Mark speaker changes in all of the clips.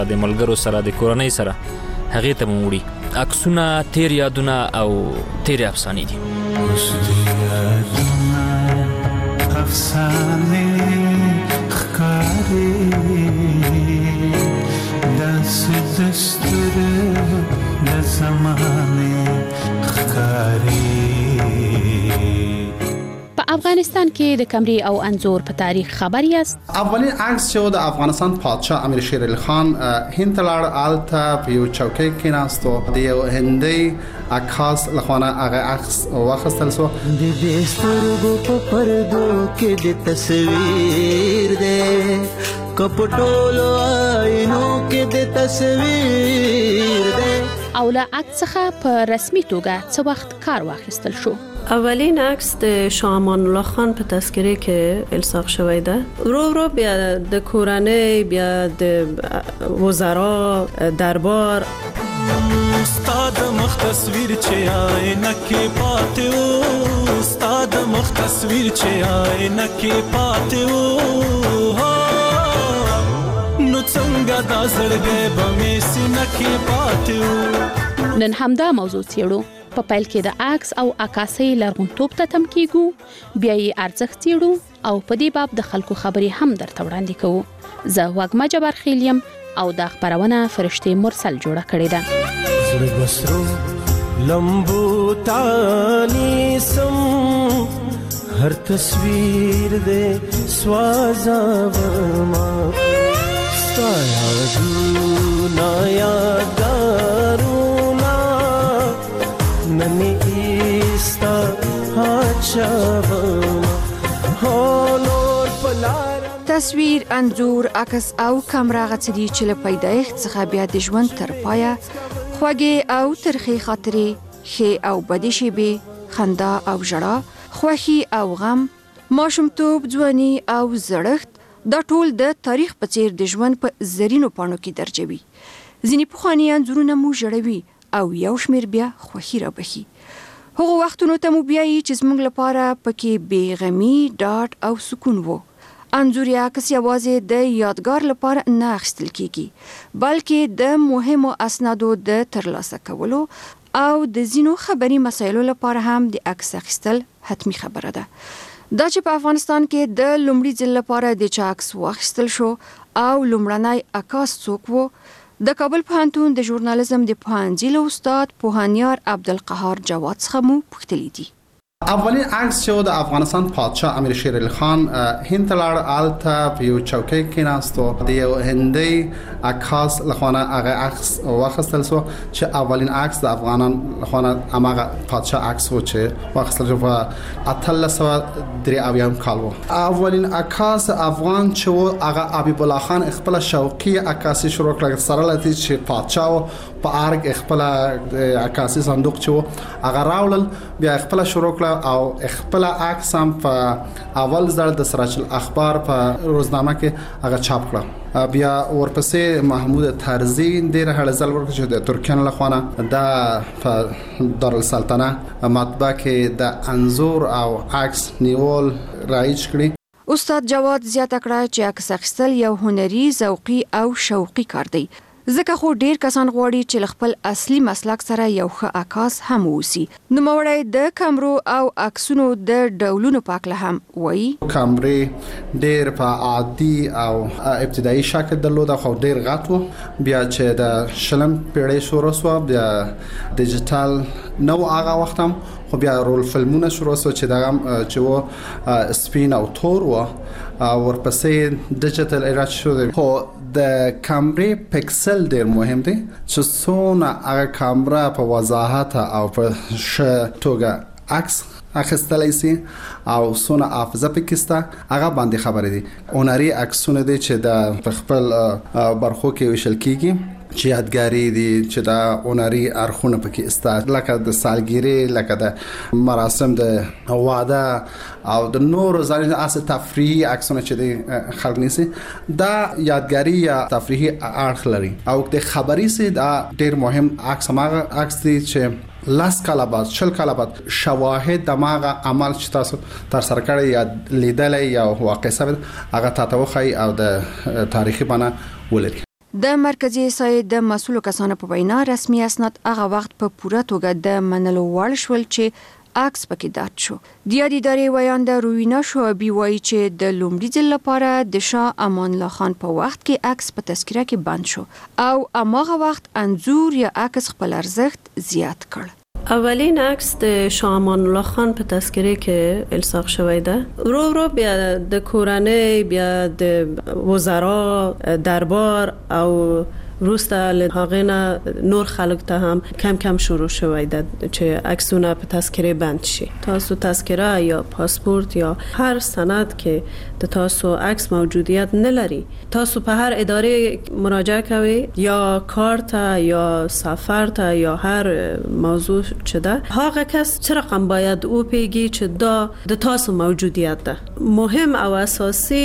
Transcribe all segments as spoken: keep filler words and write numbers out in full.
Speaker 1: د ملګرو سره د کورنۍ سره هغې ته مو وړي. عکسونه تیر یادونه او تیر افسانې دي.
Speaker 2: افسانې ښکاري داسې دستور د زمانې ښکاري.
Speaker 3: په افغانستان کې د قمري او انځور په تاریخ خبر یاست؟
Speaker 4: اولین عکس چې د افغانستان پادشاه امیر شیر علي خان هند ته لاړ، هلته په یو چوکۍ کېناستو، د یو هندي عکاس لخوا هغه عکس واخیستل شو.
Speaker 2: د دې سترګو په پردو کې د تصویر دی، که په ټولو آینو کې د تصویر دی.
Speaker 3: او له عکس څخه په رسمي توګه څه وخت کار واخیستل شو؟
Speaker 5: اولین عکس د شاه امان الله خان په تذکره کې الساق شوی ده. ورو ورو بیا د کورنۍ، بیا د وزرا، دربار.
Speaker 2: استاد مخ تصویر چې آینه کې پاتې و، استاد مخ تصویر چې آینه کې پاتې و، نو څنګه دا زړګی به مې سینه کې پاتې و.
Speaker 3: نن همدا موضوع څېړو. په پیل کې د عکس او عکاسۍ لرغونتوب ته تم کېږو، بیا یې ارزښت څېړو او په دې باب د خلکو خبرې هم درته وړاندې کوو. زه وږمه جبارخیل یم او دا خپرونه فرشتې مرسل جوړه کړې ده.
Speaker 2: زړه بسرو لمبو تانیسم، هر تصویر دې سوازاوما، ستا یادونا یادګارونا ننی ایستا هاچاوما، هولور پلار.
Speaker 6: تصویر، انځور، عکس او کامرا غڅدي چې له پیدایښت څخه بیا د ژوند تر پایه خوږې او ترخې خاطرې، ښې او بدې شېبې، خندا او ژړا، خوښي او غم، ماشومتوب، ځواني او زړښت، دا ټول د تاریخ په څیر د ژوند په زرینو پاڼو کې درجوي. ځینې پخواني انځورونه مو ژړوي او یو شمېر بیا خوښي رابخي. هغو وختونو ته مو بیایي چې زموږ لپاره پکې بېغمي، ډاډ او سکون وو. انځور یا عکس یوازې د یادګار لپاره نه اخیستل کیږي، بلکې د مهمو اسنادو د ترلاسه کولو او د ځینو خبري مسایلو لپاره هم د عکس اخیستل حتمی خبره ده. دا چې په افغانستان کې د لومړي ځل لپاره د چا عکس واخیستل شو او لومړنی عکاس څوک و، د کابل پوهنتون د ژورنالیزم د پوهنځي له استاد پوهنیار عبدالقهار جواد څخه مو پوښتلي دي.
Speaker 4: اولین عکس چې د افغانستان پادشاه امیر شیر علي خان هند ته لاړ، هلته په یو چوکۍ کېناستو، د یو هندي عکاس لخوا هغه عکس واخیستل شو چې اولین عکس د افغانان لخوا هماغه پادشاه عکس و چې واخیستل شو په اتلس سوه درې اویایم کال و. اولین عکاس افغان چې و هغه حبیب الله خان خپل شوقي عکاسي شروع کړه، سره لته چې پادشاه و په ارګ خپل عکاسي صندوق چې و هغه راولل، بیا خپل شروع کړه او خپل عکس هم په اول ځل د سراج الاخبار په روزنامه کې هغه چاپ کړه. بیا ورپسې محمود طرزي ډېر هغه ځل ورکړ چې د ترکیانو لخوا دا په دارالسلطنه مطبعه کې د انځور او عکس نیول رایج کړی.
Speaker 6: استاد جواد زیاته کړه چې عکس اخیستل یو هنري، ذوقي او شوقي کار دی، ځکه خو ډیر کسان غواړي چې خپل اصلي مسلک سره یو ښه عکاس هم ووسی. نوموړی د کامرو او عکسونو د ډولونو په اړه هم وایي.
Speaker 4: کامرې ډیر په عادي او ابتدایي شکل درلوده، خو ډیر غټ و. بیا چې د شلم پیړۍ شروع شوه، بیا ډیجیټل نو هغه وخت هم، خو بیا رول فلمونه شروع شو چې دا چې و سپین او تور و، ورپسې ډیجیټل ایرا شو. خو د کامرې پکسل ډیر مهم دی چې څونه هغه کامرا په وضاحت او په ښه توګه عکس اخیستلای شي او څونه حافظه پکې شته، هغه باندې خبرې دي. هنري عکسونه دي چې د خپل برخو کې وشل کیږي، چې یادګاری دي، چې دا هنري اړخونه پکې استاد، لکه د سالګری، لکه د مراسم د واده او د نور ځانګړي اس تفریحي عکسونه چې د خلک نیسي، دا یادګاری یا تفریحي اړخ لري. او د خبري سي دا ډیر مهم عکس ماغه عکس دي چې لاس کاله بعد شل کاله بعد شواهد دماغه عمل چې تاسو تر سره کړی یا لیدلې یا واقع ثابت هغه تاسو خو او د تاریخي بنا ولري.
Speaker 6: د مرکزی سایه د مسؤل کسانو په وینا رسمي اسناد هغه وخت په پوره توګه د منلو وړ شول چې عکس پکې دات شو. د یادې ادارې ویانده روینا شعبي وایي چې د لومړي ځل لپاره د شاه امان الله خان په وخت کې عکس په تذکره کې بند شو او اماغه وخت انځور یا عکس خپل ارزښت زیات کړ.
Speaker 5: اولین عکس د شاه امان الله خان په تذکره کې الصاق شوی ده. رو رو بیا د کورنۍ، بیا د وزرا، دربار او روسته له هغه نه نور خلک ته هم کم کم شروع شوی ده چې عکسونه په تذکره بند شي. تاسو تذکره یا پاسپورت یا هر سند که د تاسو عکس موجودیت نلري، تاسو په هر اداره مراجعه کوي یا کارت یا سفر ته یا هر موضوع چې ده، هغه کس چه رقم باید او پیگی چې دا د تاسو موجودیت ده. مهم او اساسی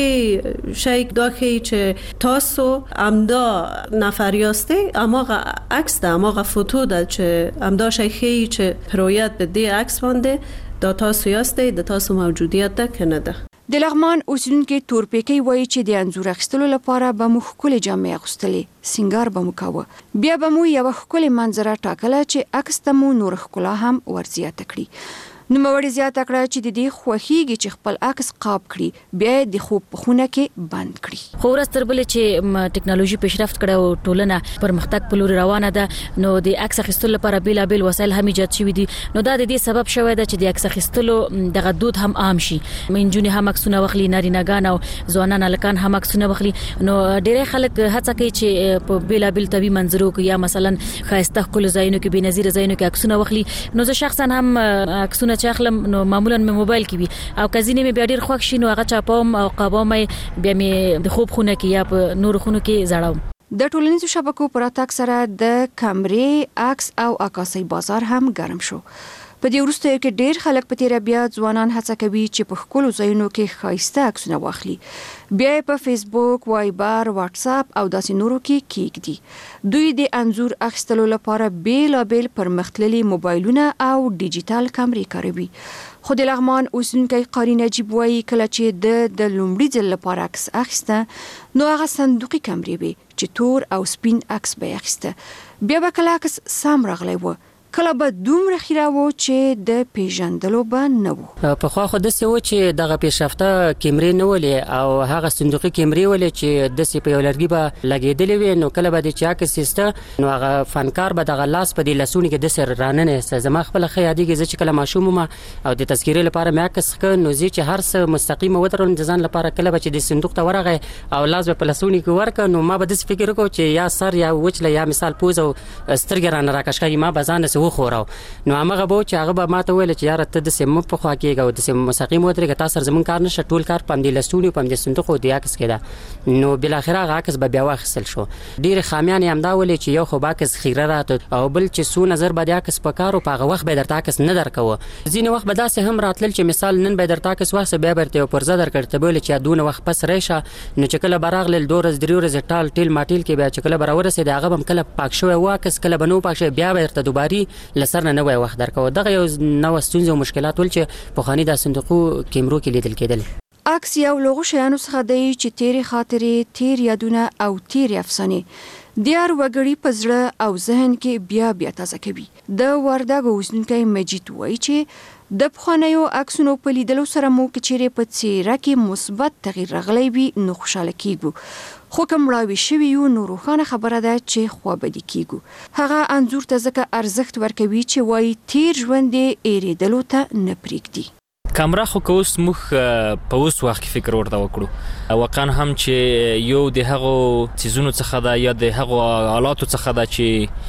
Speaker 5: شی دا چې تاسو امدا نفر یاسته اماغه عکس ده، اماغه فوتو ده چې امدا شی خی چې پرویت به دی عکس بانده دا تاسو یاسته، د تاسو موجودیت ده کنه ده.
Speaker 6: د لغمان اوسیدونکو تورپیکی وایي چې د انځور اخیستلو لپاره به مو ښکلې جامې اغوستلې، سینګار به مو کاوه، بیا به مو یوه ښکلې منظره ټاکله چې عکس ته مو نور ښکلا هم ورزیاته کړي. نوموړي زیاته کړه چې د دې خوښیږي چې خپل عکس قاب کړي، بیا د خوب په خونه کې بند کړي.
Speaker 7: خو ورځ تر بلې چې ټکنالوژي پیشرفت کړه او ټولنه پرمختګ په لور روانه ده، نو د عکس اخیستلو لپاره بیلابل وسایل هم ایجاد شوي دي. نو دا د دې سبب شوی ده چې د عکس اخیستلو دغه دود هم عام شي. منځونه هم عکسونه واخلي، نارینه‌ګان او ځوانان هلکان هم عکسونه واخلي. نو ډېری خلک هڅه کوي چې په بیلابل طبي منظرو کې یا مثلا ښایسته ښکلو ځایونو کې بېنظیره ځایونو کې عکسونه واخلي. نو زه شخصا هم عکسونه چې اخلم نو معمولا مې موبایل کې وي او کزینې مې بیا ډیر خوښ شي نو هغه چاپوم او قابوم بیا مې د خوب خونه کې یا په نور خونه کې زړاوم.
Speaker 6: د ټولنیزو شبکو پر اتاک سره د کیمرې، عکس او عکاسۍ بازار هم ګرم شو. په دې وروستیو کې ډیر خلک په تیر بیا ځوانان هڅه کوي چې په خپل ځایونو کې ښایسته عکسونه واخلي، بیا په فیسبوک، وایبر، واتس اپ او داسې نورو کې کېږدي. دوی د انځور اخیستلو لپاره بیلابل پرمختللي موبایلونه او ډیجیټل کیمرې کاروي. خو د لغمان اوسیدونکی قاری نجیب وایي کله چې د د لومړي ځل لپاره عکس اخیسته نو هغه صندوقي کیمرې وي چې تور او سپین عکس به اخیسته، بیا به کله عکس سم راغلی و، کله به دومره خیره و چې د پیژندلو به نه و.
Speaker 8: په خوا خو داسې و چې دغه پیشرفته کیمرې نه ولې او هغه صندوقي کیمرې ولې چې داسې په یو لرګي به لګېدلې وي، نو کله به د چې عکس ایسته نو هغه فنکار به دغه لاس په دې لاسونو کې داسې راننه ایسته. زما خپله ښه یادېږي زه چې کله ماشوم وم او د تذکرې لپاره مې عکس ښه نو زه چې هر څه مستقیمه ودرولم د ځان لپاره، کله به چې د صندوق ته ورغی او لاس به په لاسونو کې ورکړه نو ما به داسې فکر وکړو چې یا سر یا وچله یا مثال پوز او سترګې رانه راکش کړي، ما به ځان داسې وخوراو. نو هغه به چې هغه به ماته ویل چې یاره ته داسې مه په خوا کېږه او داسې مستقیم ودرېږه، تا سره زموږ کار نشته، ټول کار په همدې لستوني په همدې صندوق او د عکس کې ده. نو بالاخره هغه عکس به بیا واخیستل شو. ډېرې خامیان یې همدا ولې چې یو خو به عکس خیره راته او بل چې څو نظر به د عکس په کار او په هغه وخت به درته عکس نه درکوه. ځینې وخت به داسې هم راتلل چې مثال نن به درته عکس واخیسته بیا به درته یو پرزه درکړ، ته به ویلې چې دونه وخت پس رایشه، نو چې کله به راغلل دوه ورځې درې ورځې ټال ټیل ماټیل کې بیا چې کله به راورسېد هغه به هم کله پاک شوی و عکس، کله به نه و پاک شوی، بیا به درته دوباري له سر نه نوی وخت درکوه. دغه یو نوې ستونزې او مشکلات ول چې پخواني د صندوقو کیمرو کې لیدل کېدل.
Speaker 6: عکس یو لغو شیانو څخه دی چې تیرې خاطرې، تیر یادونه او تیرې افسانې د هر وګړي په زړه او ذهن کې بیا بیا تازه کوي. د وردګو اوسیدونکی مجید وایي چې د پخوانیو عکسونو په لیدلو سره مو که چیرې په څېره کې مثبت تغییر راغلی وي نو خوشحاله کیږو، خو که مړاوي شوي یو نو روښانه خبره ده چې خوابدي کیږو. هغه انځور ته ځکه ارزښت ورکوي چې وایي تیر ژوند یې ایرېدلو ته نه پرېږدي.
Speaker 1: کامرا خو که اوس موږ په اوس وخت کې فکر ورته وکړو واقعا هم چې یو د هغو څیزونو څخه ده یا د هغو آلاتو څخه ده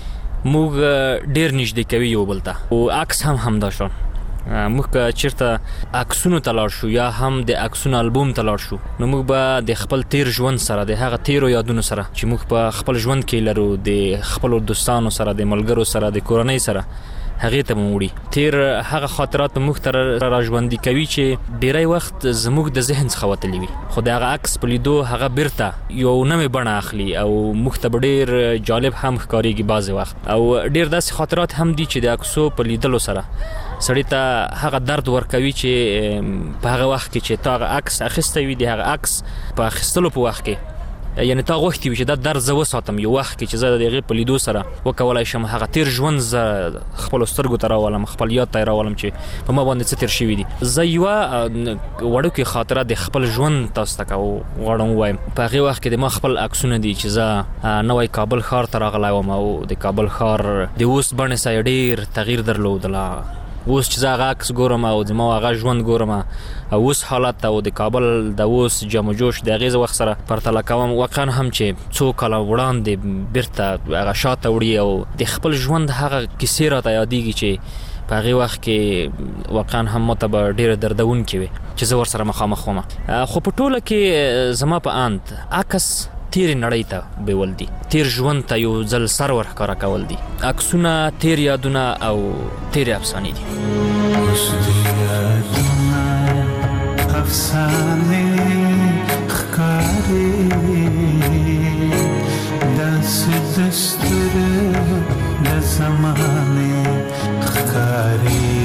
Speaker 1: چې موږ ډېر نږدې کوي یو بل ته. او عکس هم همدا شو، موږ که چیرته عکسونو ته لاړ شو یا هم د عکسونو البوم ته لاړ شو نو موږ به د خپل تیر ژوند سره د هغه تیرو یادونو سره چې موږ په خپل ژوند کې لرو، د خپل دوستانو سره، د ملګرو سره، د کورنۍ سره، هغه ته موړي تیر هغه خاطرات موږ ته راژوندي کوي چې ډیری وخت زموږ د ذهن څخه وتلی وي، خو د هغه عکس په لیدو هغه بیرته یو نوې بڼه اخلي او موږ ته ډیر جالب هم ښکارېږي بعضې وخت. او ډیر داسې خاطرات هم دي چې د عکسو په لیدلو سره سړی ته هغه درد ورکوي چې په هغه وخت کې چې تا هغه عکس اخیستی وي، د هغه عکس په اخیستلو په وخت کې یعنی تا غوښتي چې دا درد زه وساتم یو وخت کې چې زه دغه په لیدو سره وکولای شم هغه تیر ژوند ز خپل سترګو ته راولم خپل یاد ته راولم چې په ما باندې څه تیر شوی دي زه یو وړوکی خاطره د خپل ژوند تاسو ته غواړم وایم په هغه وخت کې د ما خپل عکسونه دي چې زه نوې کابل ښار ته راغلی وم او د کابل ښار د اوس بڼې سره ډیر تغییر درلودله اوس چې زه هغه عکس ګورم او د ما هغه ژوند ګورم او اوس حالت او د کابل د اوس جمع جوش د هغې وخت سره پرتله کوم واقعا هم چې څو کاله وړاندې بیرته هغه شاته وړي او د خپل ژوند هغه کیسې راته یادېږي چې په هغې وخت کې واقعا هم ماته به ډېره دردونکې وي چې زه ورسره مخامخ وم خو په ټوله کې زما په اند عکس تیر نړۍ ته بیول دي تیر ژوند ته یو ځل سر ورښکاره کول دي عکسونه تیر یادونه او تیر افسانې دي
Speaker 9: افسانې ښکاري داسې دستور د زمانې ښکاري.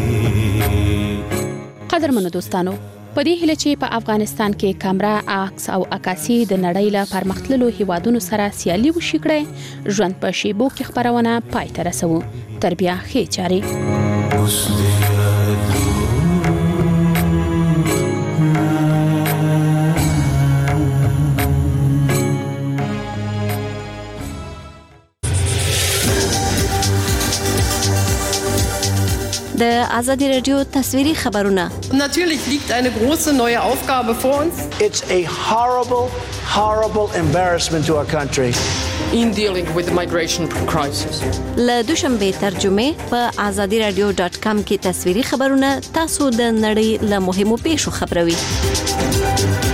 Speaker 3: قدرمنو دوستانو په دې هله چې په افغانستان کې کیمرا عکس او عکاسي د نړۍ له پرمختللو هیوادونو سره سیالي وشي کړي ژوند په شیبو کې خبرونه پای ته رسو تر بیا ښې چاري.
Speaker 10: د آزادی رادیو تصویری خبرونه.
Speaker 11: Natürlich liegt eine große neue Aufgabe vor uns.
Speaker 12: It's a horrible, horrible embarrassment to our country.
Speaker 11: In dealing with the migration crisis.
Speaker 10: له دوشنبه ترجمه په آزادی رادیو ډاټ کام کې تصویری خبرونه تاسو د نړۍ له مهمو پیښو خبروي.